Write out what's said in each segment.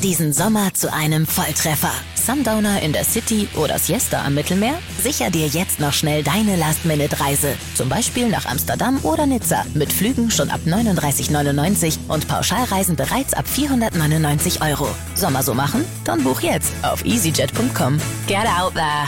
diesen Sommer zu einem Volltreffer. Sundowner in der City oder Siesta am Mittelmeer? Sicher dir jetzt noch schnell deine Last-Minute-Reise. Zum Beispiel nach Amsterdam oder Nizza. Mit Flügen schon ab 39,99 und Pauschalreisen bereits ab 499 €. Sommer so machen? Dann buch jetzt auf easyjet.com. Get out there!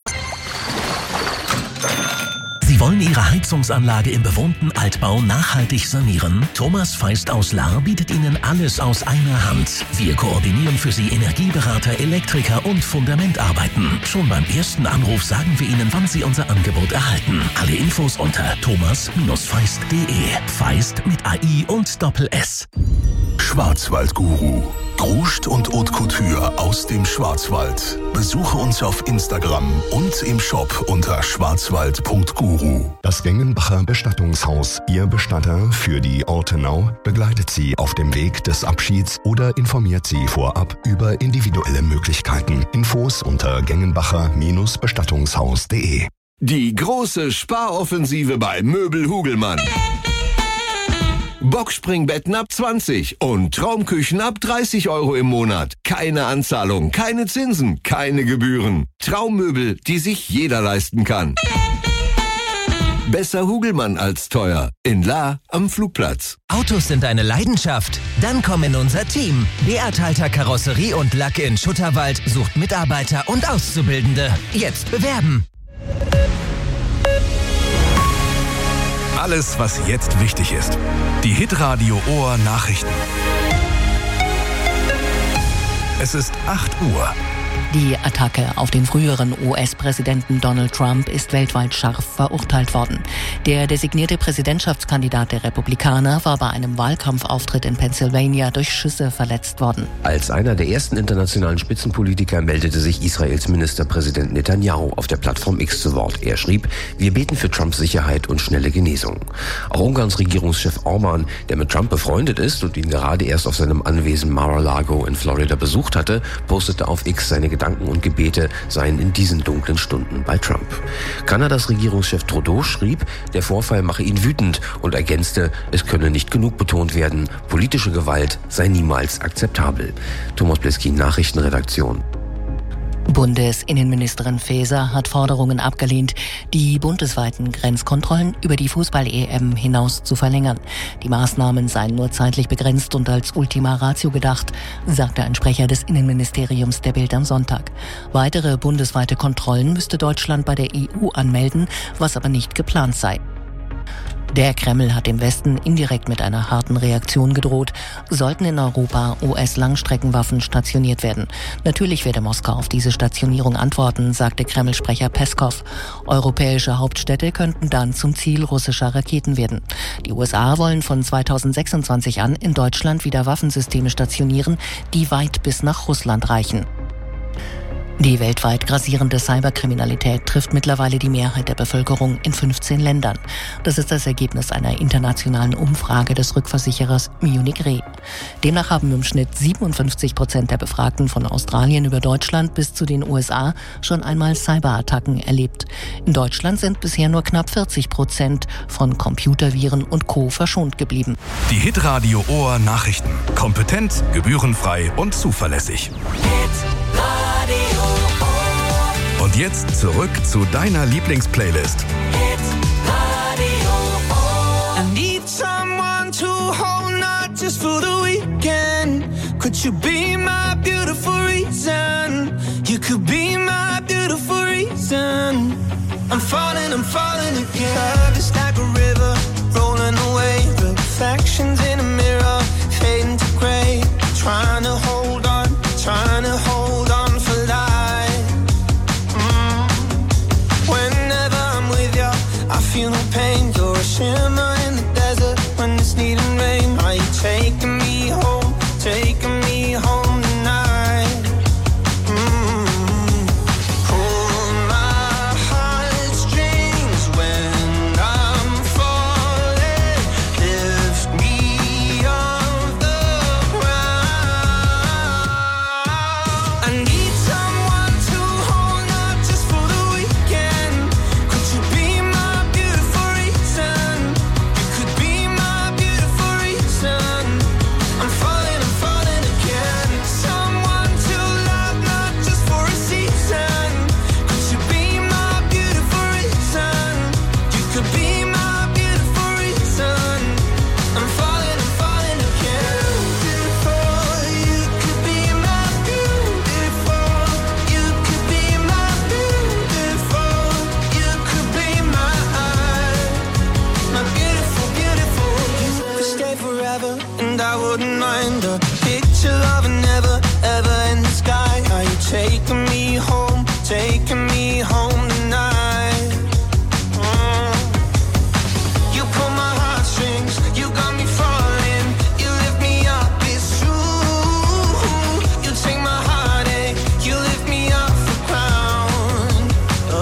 Sie wollen Ihre Heizungsanlage im bewohnten Altbau nachhaltig sanieren? Thomas Feist aus Lahr bietet Ihnen alles aus einer Hand. Wir koordinieren für Sie Energieberater, Elektriker und Fundamentarbeiten. Schon beim ersten Anruf sagen wir Ihnen, wann Sie unser Angebot erhalten. Alle Infos unter thomas-feist.de. Feist mit AI und Doppel-S. Schwarzwaldguru. Gruscht und Haute Couture aus dem Schwarzwald. Besuche uns auf Instagram und im Shop unter schwarzwald.guru. Das Gengenbacher Bestattungshaus, Ihr Bestatter für die Ortenau, begleitet Sie auf dem Weg des Abschieds oder informiert Sie vorab über individuelle Möglichkeiten. Infos unter gengenbacher-bestattungshaus.de. Die große Sparoffensive bei Möbel Hugelmann. Boxspringbetten ab 20 und Traumküchen ab 30 € im Monat. Keine Anzahlung, keine Zinsen, keine Gebühren. Traummöbel, die sich jeder leisten kann. Besser Hugelmann als teuer. In Lahr am Flugplatz. Autos sind eine Leidenschaft? Dann komm in unser Team. Beat Halter Karosserie und Lack in Schutterwald sucht Mitarbeiter und Auszubildende. Jetzt bewerben. Alles, was jetzt wichtig ist. Die Hitradio Ohr Nachrichten. Es ist 8 Uhr. Die Attacke auf den früheren US-Präsidenten Donald Trump ist weltweit scharf verurteilt worden. Der designierte Präsidentschaftskandidat der Republikaner war bei einem Wahlkampfauftritt in Pennsylvania durch Schüsse verletzt worden. Als einer der ersten internationalen Spitzenpolitiker meldete sich Israels Ministerpräsident Netanyahu auf der Plattform X zu Wort. Er schrieb: Wir beten für Trumps Sicherheit und schnelle Genesung. Auch Ungarns Regierungschef Orbán, der mit Trump befreundet ist und ihn gerade erst auf seinem Anwesen Mar-a-Lago in Florida besucht hatte, postete auf X, seine Gedanken und Gebete seien in diesen dunklen Stunden bei Trump. Kanadas Regierungschef Trudeau schrieb, der Vorfall mache ihn wütend und ergänzte, es könne nicht genug betont werden, politische Gewalt sei niemals akzeptabel. Thomas Blisky, Nachrichtenredaktion. Bundesinnenministerin Faeser hat Forderungen abgelehnt, die bundesweiten Grenzkontrollen über die Fußball-EM hinaus zu verlängern. Die Maßnahmen seien nur zeitlich begrenzt und als Ultima Ratio gedacht, sagte ein Sprecher des Innenministeriums der Bild am Sonntag. Weitere bundesweite Kontrollen müsste Deutschland bei der EU anmelden, was aber nicht geplant sei. Der Kreml hat dem Westen indirekt mit einer harten Reaktion gedroht, sollten in Europa US-Langstreckenwaffen stationiert werden. Natürlich werde Moskau auf diese Stationierung antworten, sagte Kreml-Sprecher Peskov. Europäische Hauptstädte könnten dann zum Ziel russischer Raketen werden. Die USA wollen von 2026 an in Deutschland wieder Waffensysteme stationieren, die weit bis nach Russland reichen. Die weltweit grassierende Cyberkriminalität trifft mittlerweile die Mehrheit der Bevölkerung in 15 Ländern. Das ist das Ergebnis einer internationalen Umfrage des Rückversicherers Munich Re. Demnach haben im Schnitt 57% der Befragten von Australien über Deutschland bis zu den USA schon einmal Cyberattacken erlebt. In Deutschland sind bisher nur knapp 40% von Computerviren und Co. verschont geblieben. Die Hitradio Ohr Nachrichten. Kompetent, gebührenfrei und zuverlässig. Und jetzt zurück zu deiner Lieblingsplaylist. I need someone to hold, not just for the weekend. Could you be my beautiful reason? You could be my beautiful reason. I'm falling again. Love is like a river, rolling away. Reflections in a mirror, fading to gray. Trying to hold on for life. Whenever I'm with you, I feel no pain. You're a shimmer in the desert when it's needing rain. Are you taking me home tonight? taking me home tonight. You pull my heartstrings, you got me falling. You lift me up, it's true. You take my heartache, you lift me off the ground.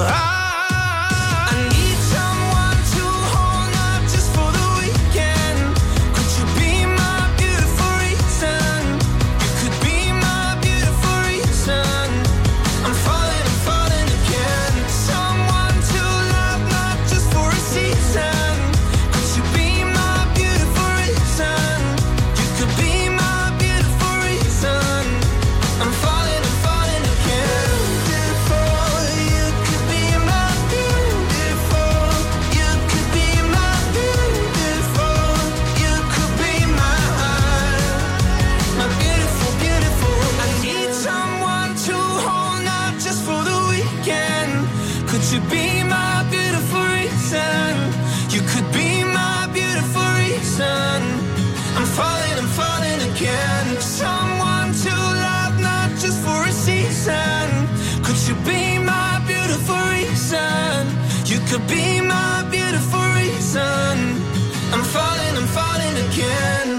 I need someone to hold, not just for the weekend. Could you be my beautiful reason? You could be my beautiful reason. I'm falling again. Someone to love, not just for a season. Could you be my beautiful reason? You could be my beautiful reason. I'm falling again. Beautiful, you could be my beautiful. You could be my beautiful. You could be my beautiful, beautiful. I need someone to hold, not just for the weekend. Could you be my beautiful reason? You could be my beautiful reason. I'm falling again. Someone to love, not just for a season. Could you be my beautiful reason? You could be my beautiful reason. I'm falling again.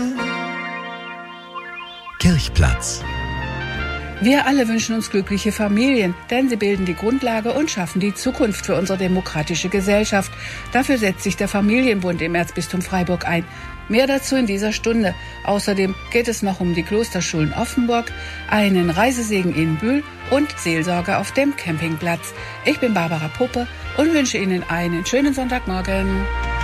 Kirchplatz. Wir alle wünschen uns glückliche Familien, denn sie bilden die Grundlage und schaffen die Zukunft für unsere demokratische Gesellschaft. Dafür setzt sich der Familienbund im Erzbistum Freiburg ein. Mehr dazu in dieser Stunde. Außerdem geht es noch um die Klosterschulen Offenburg, einen Reisesegen in Bühl und Seelsorge auf dem Campingplatz. Ich bin Barbara Puppe und wünsche Ihnen einen schönen Sonntagmorgen.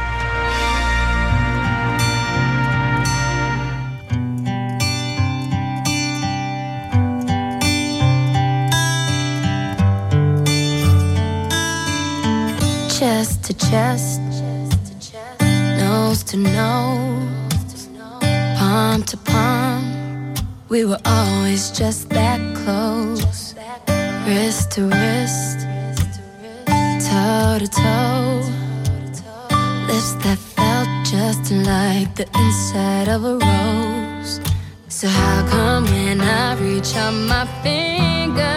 Chest to chest, nose to nose, palm to palm. We were always just that close. Wrist to wrist, toe to toe. Lips that felt just like the inside of a rose. So how come when I reach out my finger,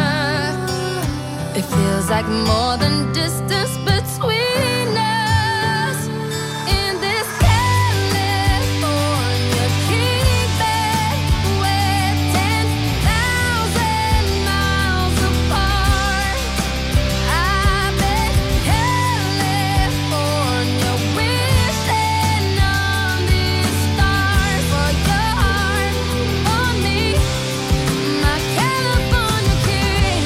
it feels like more than distance between us. In this California king bed, we're 10,000 miles apart. I bet California wishing on these stars for your heart, for me, my California king.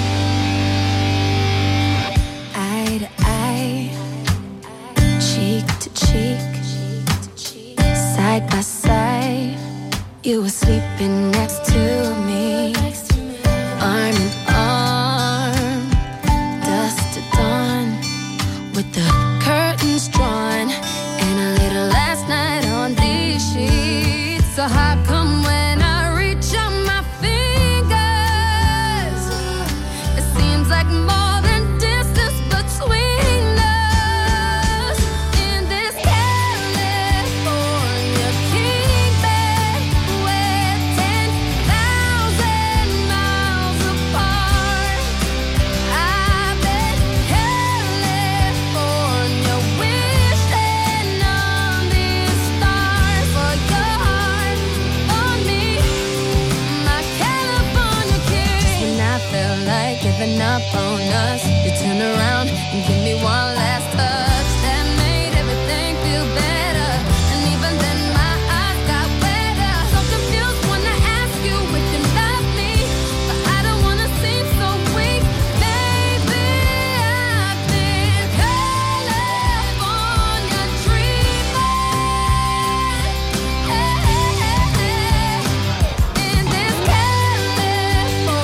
Eye to eye, cheek to cheek, side by side. You were sleeping next to me, arm in arm, dusk to dawn, with the curtains drawn, and a little last night on these sheets. So how come when I reach out my fingers, it seems like more than distance between us. In this California king bed, we're 10,000 miles apart. I bet California wishing on these stars for your heart, for me, my California king. Just when I felt like giving up on us, you turn around and give me one last touch that made everything feel better. And even then my eyes got wetter. So confused when I ask you if you love me, but I don't wanna seem so weak. Maybe I've been California dreaming. In this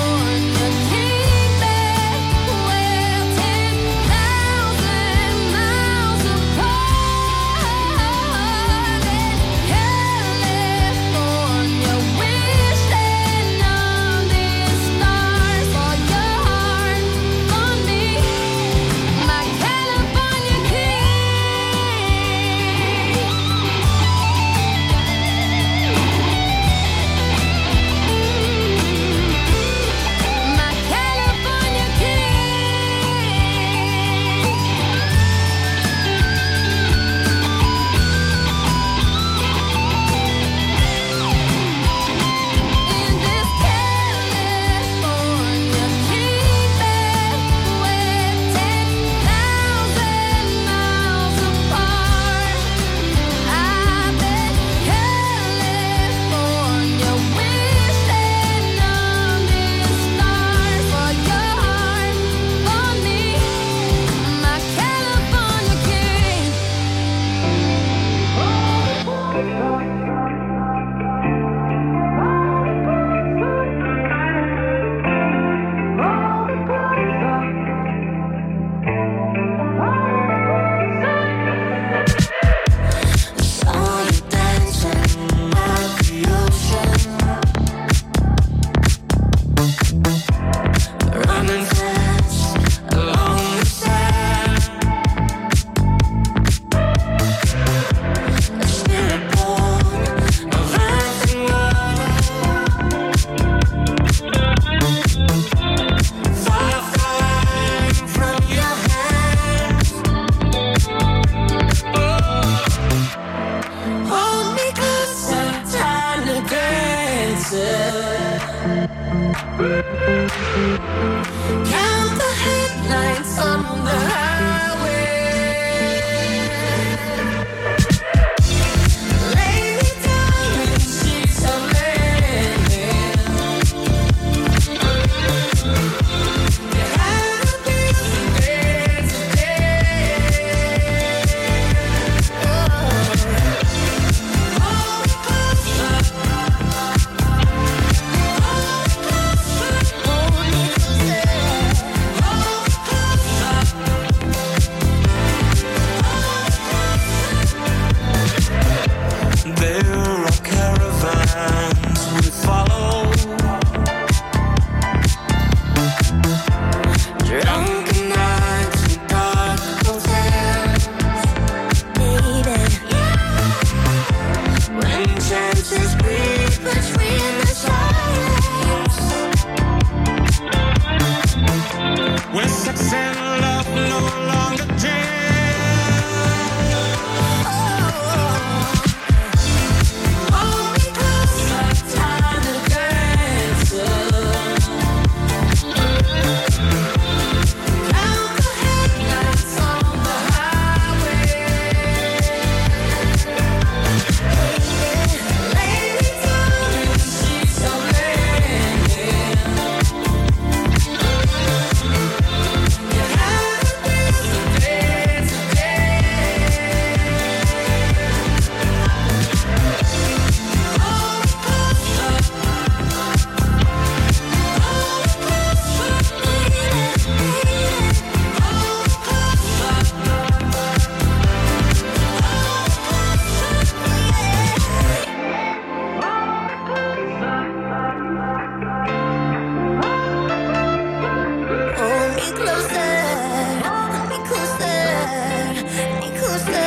California king bed, we're 10,000 miles Count the headlights on the highway. Lay me down in sheets of linen. You had a beautiful day today. Hold me closer. There are caravans we follow. Drunken nights and dark hotels, baby. When chances breathe between the silence, when sex and love no longer dance. Hold me closer, time to dance. Count the headlights on the highway. Lay me down in sheets of linen. You had a beautiful day today. Hold me closer. Hold me closer, hold me closer, hold me closer.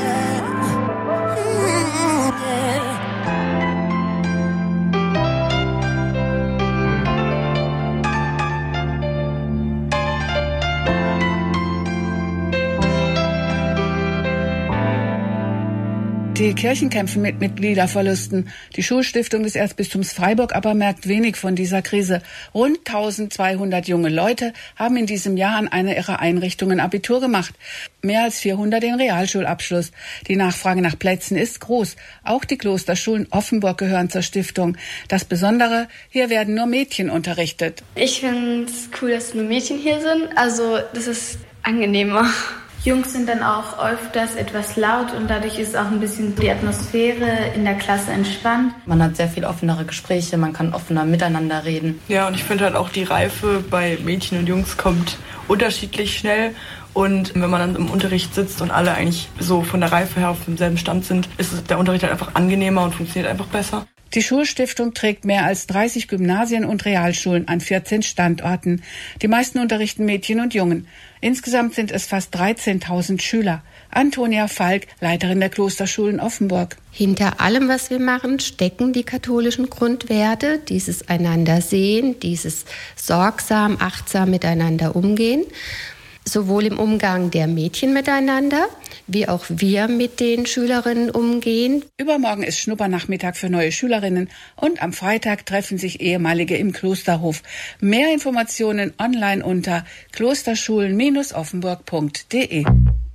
Die Kirchen kämpfen mit Mitgliederverlusten. Die Schulstiftung des Erzbistums Freiburg aber merkt wenig von dieser Krise. Rund 1200 junge Leute haben in diesem Jahr an einer ihrer Einrichtungen Abitur gemacht. Mehr als 400 den Realschulabschluss. Die Nachfrage nach Plätzen ist groß. Auch die Klosterschulen Offenburg gehören zur Stiftung. Das Besondere, hier werden nur Mädchen unterrichtet. Ich finde es cool, dass nur Mädchen hier sind. Also das ist angenehmer. Jungs sind dann auch öfters etwas laut und dadurch ist auch ein bisschen die Atmosphäre in der Klasse entspannt. Man hat sehr viel offenere Gespräche, man kann offener miteinander reden. Ja, und ich finde halt auch die Reife bei Mädchen und Jungs kommt unterschiedlich schnell. Und wenn man dann im Unterricht sitzt und alle eigentlich so von der Reife her auf demselben Stand sind, ist der Unterricht halt einfach angenehmer und funktioniert einfach besser. Die Schulstiftung trägt mehr als 30 Gymnasien und Realschulen an 14 Standorten. Die meisten unterrichten Mädchen und Jungen. Insgesamt sind es fast 13.000 Schüler. Antonia Falk, Leiterin der Klosterschulen Offenburg. Hinter allem, was wir machen, stecken die katholischen Grundwerte, dieses einander sehen, dieses sorgsam, achtsam miteinander umgehen. Sowohl im Umgang der Mädchen miteinander, wie auch wir mit den Schülerinnen umgehen. Übermorgen ist Schnuppernachmittag für neue Schülerinnen und am Freitag treffen sich Ehemalige im Klosterhof. Mehr Informationen online unter klosterschulen-offenburg.de.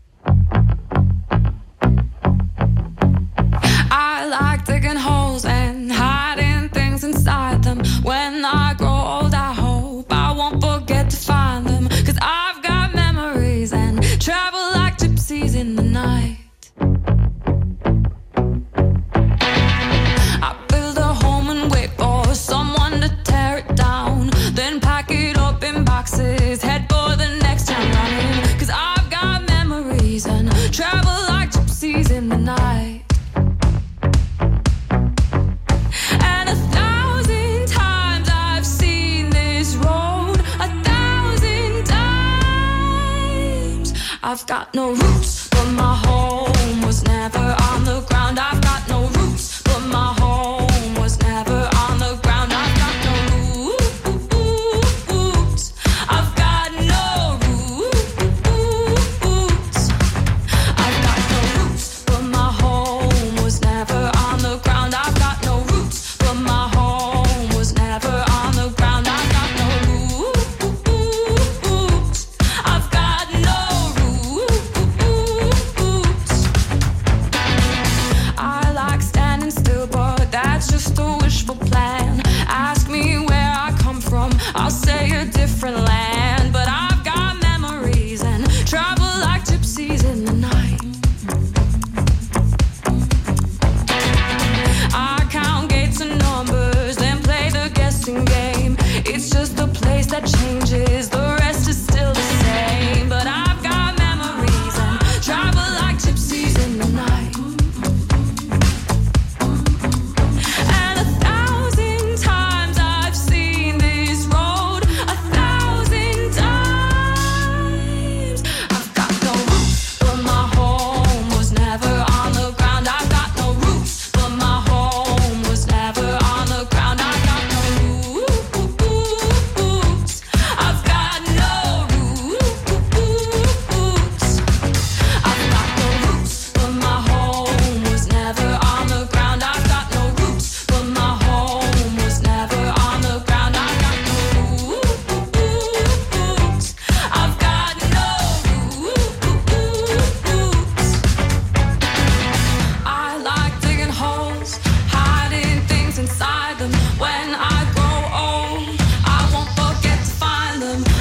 I like digging holes and hiding things inside them. When I grow old, I hope I won't forget to find them. 'Cause I've got memories and travel like gypsies in the night. I build a home and wait for someone to tear it down. Then pack it up in boxes, head for the next town running. 'Cause I've got memories and travel like gypsies in the night. And 1,000 times I've seen this road, 1,000 times. I've got no roots, but my home was never on the ground. I've got no roots, but my home was never on the ground. I've got no roots. I've got no roots. I've got no roots, but my home was never on the ground. I've got no roots, but my home was never on the ground. I've got no roots.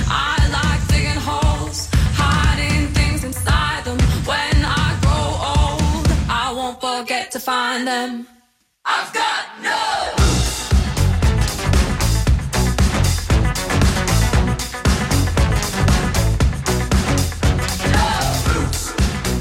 I like digging holes, hiding things inside them. When I grow old, I won't forget to find them. I've got no roots. No roots.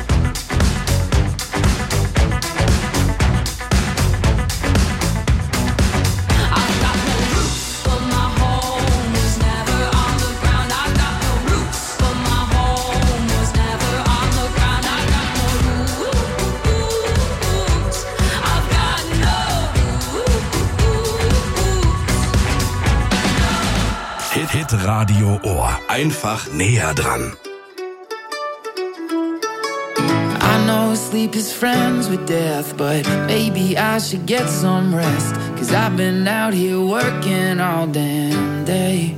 I've got no roots, but my home was never on the ground. I've got no roots, but my home was never on the ground. I've got no roots. I've got no roots. Hit Radio Ohr. Einfach näher dran. I know sleep is friends with death, but maybe I should get some rest. 'Cause I've been out here working all damn day.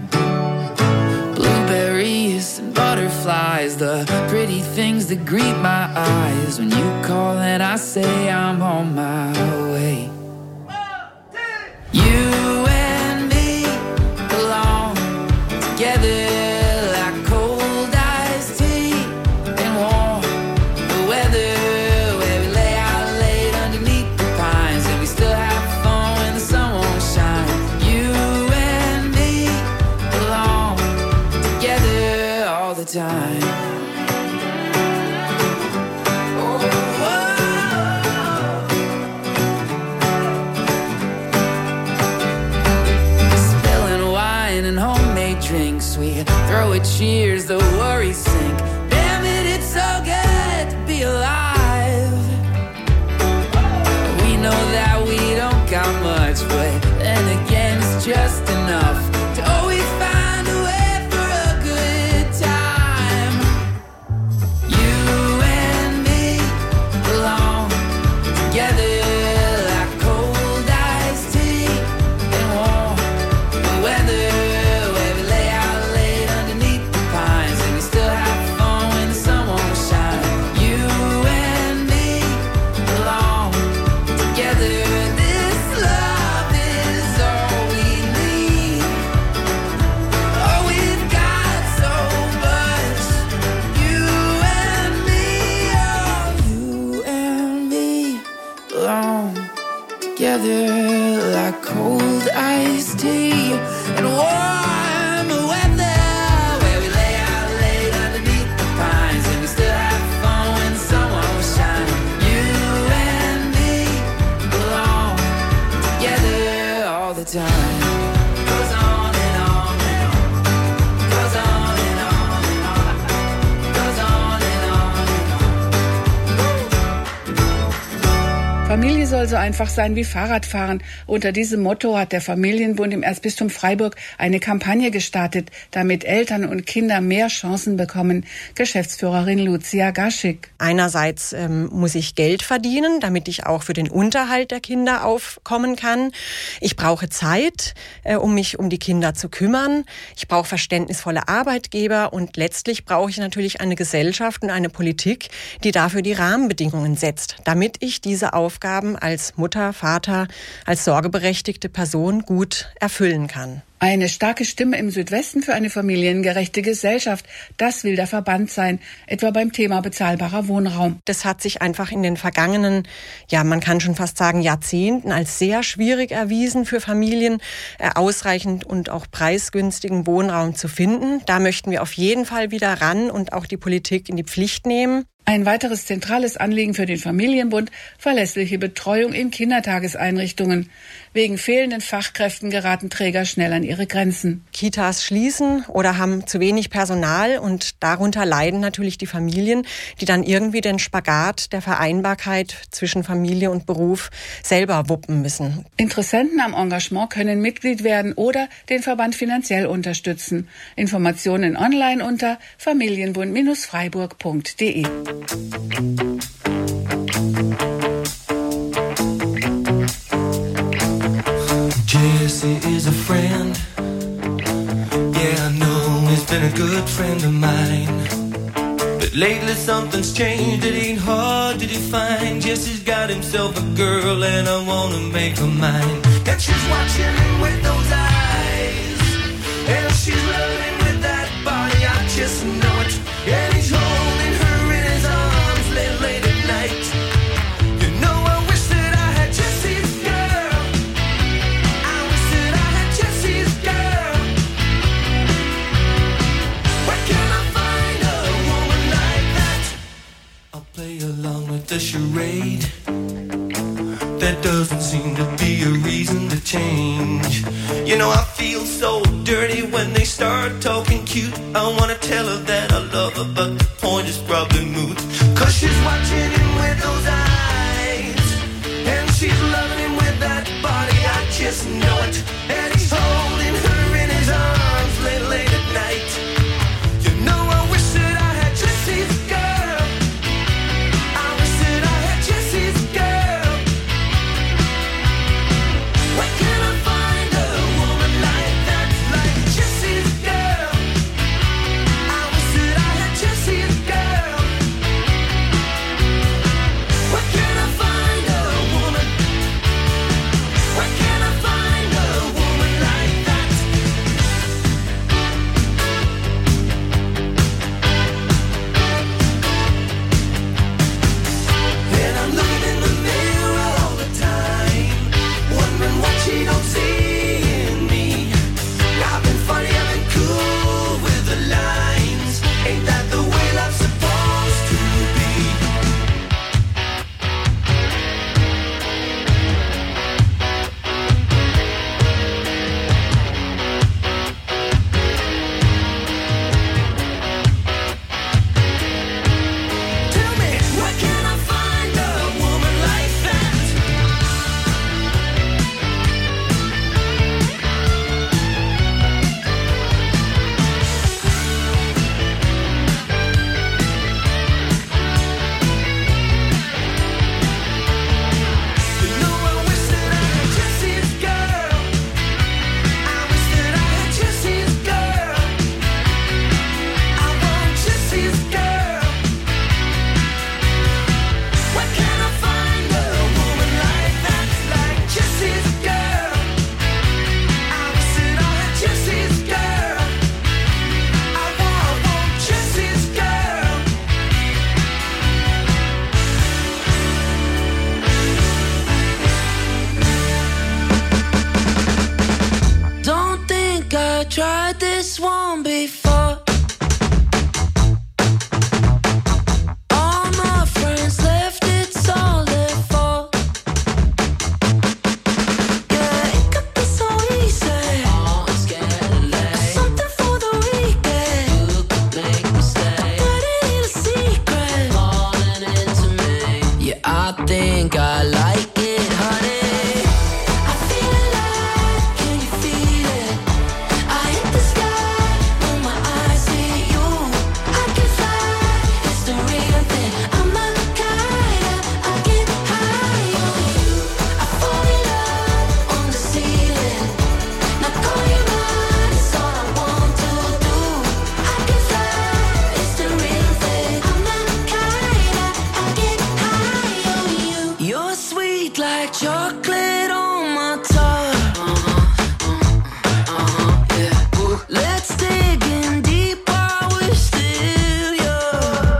Blueberries and butterflies, the pretty things that greet my eyes. When you call and I say I'm on my way. You and me belong together. Time. Spilling wine and homemade drinks, we throw a cheers, the worries sink. Damn it, it's so good to be alive. We know that we don't got much, but then again it's just enough to always find a way. Together like cold iced tea and warm weather, where we lay out late underneath the pines and we still have fun when the sun won't shine. You and me belong together all the time. Goes on and on and on. Goes on and on and on. Goes on and on and on. Familie soll so einfach sein wie Fahrradfahren. Unter diesem Motto hat der Familienbund im Erzbistum Freiburg eine Kampagne gestartet, damit Eltern und Kinder mehr Chancen bekommen. Geschäftsführerin Lucia Gaschik. Einerseits muss ich Geld verdienen, damit ich auch für den Unterhalt der Kinder aufkommen kann. Ich brauche Zeit, um mich um die Kinder zu kümmern. Ich brauche verständnisvolle Arbeitgeber und letztlich brauche ich natürlich eine Gesellschaft und eine Politik, die dafür die Rahmenbedingungen setzt, damit ich diese Aufgaben als Mutter, Vater, als sorgeberechtigte Person gut erfüllen kann. Eine starke Stimme im Südwesten für eine familiengerechte Gesellschaft, das will der Verband sein, etwa beim Thema bezahlbarer Wohnraum. Das hat sich einfach in den vergangenen, man kann schon fast sagen Jahrzehnten, als sehr schwierig erwiesen für Familien, ausreichend und auch preisgünstigen Wohnraum zu finden. Da möchten wir auf jeden Fall wieder ran und auch die Politik in die Pflicht nehmen. Ein weiteres zentrales Anliegen für den Familienbund: verlässliche Betreuung in Kindertageseinrichtungen. Wegen fehlenden Fachkräften geraten Träger schnell an ihre Grenzen. Kitas schließen oder haben zu wenig Personal und darunter leiden natürlich die Familien, die dann irgendwie den Spagat der Vereinbarkeit zwischen Familie und Beruf selber wuppen müssen. Interessenten am Engagement können Mitglied werden oder den Verband finanziell unterstützen. Informationen online unter familienbund-freiburg.de. Jesse is a friend. Yeah, I know he's been a good friend of mine. But lately something's changed, it ain't hard to define. Jesse's got himself a girl and I wanna make her mine. And she's watching him with those eyes, and she's loving with that. there doesn't seem to be a reason to change. You know I feel so dirty when they start talking cute. I wanna tell her that I love her, but the point is probably moot. 'Cause she's watching him with those eyes, and she's loving him with that body, I just know it. And he's holding her in his arms late at night. You know I wish that I had Jesse's girl. I wish that I had Jesse's girl. Where can I find a woman like that, like Jesse's girl? I wish that I had Jesse's girl. Where can I find a woman? Where can I find a woman like that? And I'm looking in the mirror all the time, wondering what she don't see in me. I've been funny, I've been cool with the lines. Ain't that the way love's supposed to be? Tell me, where can I find a woman like that? You know I wish that I had Jesse's girl. I wish that I had Jesse's girl. I want Jesse's girl. Where can I find a woman like that, like Jesse's girl? I wish that I had Jesse's girl. I want Jesse's girl. Don't think I tried this one before. All my friends left, it's all their fault. Yeah, it could be so easy. Something for the weekend. You could make me stay. But it ain't a secret. Falling into me. Yeah, I think I like it, honey. I feel alive, can you feel it? I hit the sky when my eyes see you. I can fly, it's the real thing. I'm a kite, I get high on you. I fall in love on the ceiling. Now call you mine, it's all I want to do. I can fly, it's the real thing. I'm a kite, I get high on you. You're sweet like chocolate on my tongue. Yeah. Ooh, let's dig in deep while we're still young.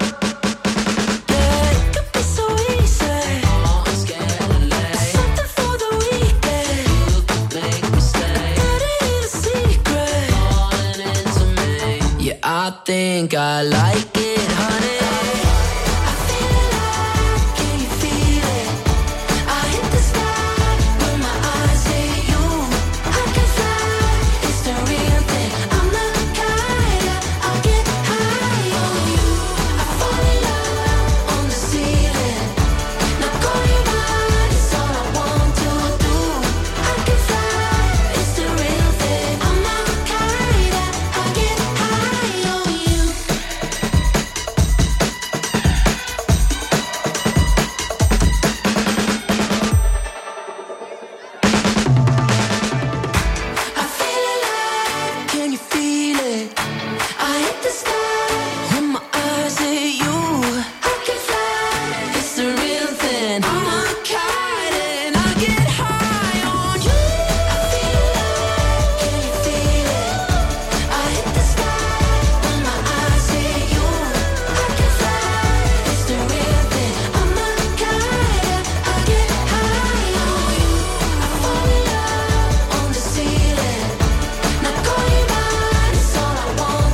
Yeah, it could be so easy. Something for the weekend. You could make me stay. But it ain't a secret. Falling into me. Yeah, I think I like it, honey. I feel alive, can you feel it? I hit the sky when my eyes see you. I can fly, it's the real thing. I'm a kite, I get high on you. I fall in love on the ceiling. Now call you mine, it's all I want to do. I can fly, it's the real thing. I'm a kite, I get high on you. I feel alive, can you feel it? I hit the sky when my eyes see you. I can fly, it's the real thing. I'm a kite and I get high on you. I feel alive, can you feel it? I hit the sky when my eyes see you. I can fly, it's the real thing. I'm a kite, I get high on you. I fall in love on the ceiling. Now call you mine, it's all I want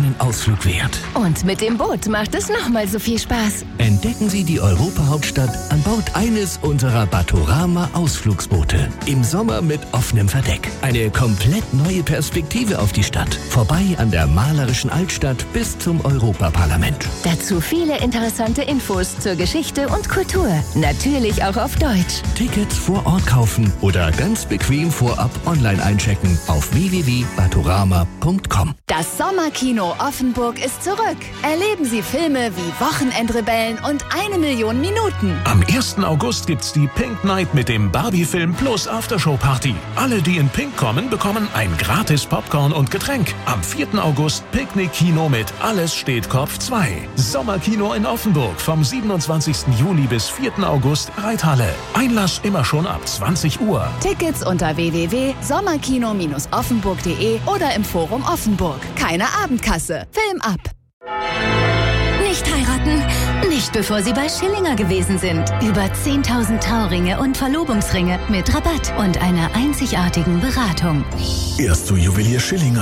einen Ausflug wert. Und mit dem Boot macht es nochmal so viel Spaß. Entdecken Sie die Europahauptstadt an Bord eines unserer Batorama-Ausflugsboote. Im Sommer mit offenem Verdeck. Eine komplett neue Perspektive auf die Stadt. Vorbei an der malerischen Altstadt bis zum Europaparlament. Dazu viele interessante Infos zur Geschichte und Kultur. Natürlich auch auf Deutsch. Tickets vor Ort kaufen oder ganz bequem vorab online einchecken auf www.batorama.com. Das Sommerkino Offenburg ist zurück. Erleben Sie Filme wie Wochenendrebellen und 1 Million Minuten. Am 1. August gibt's die Pink Night mit dem Barbie-Film plus Aftershow-Party. Alle, die in Pink kommen, bekommen ein gratis Popcorn und Getränk. Am 4. August Picknick-Kino mit Alles steht Kopf 2. Sommerkino in Offenburg vom 27. Juli bis 4. August Reithalle. Einlass immer schon ab 20 Uhr. Tickets unter www.sommerkino-offenburg.de oder im Forum Offenburg. Keine Abendkasse. Film ab. Nicht heiraten? Nicht bevor Sie bei Schillinger gewesen sind. Über 10.000 Trauringe und Verlobungsringe mit Rabatt und einer einzigartigen Beratung. Erst zu Juwelier Schillinger.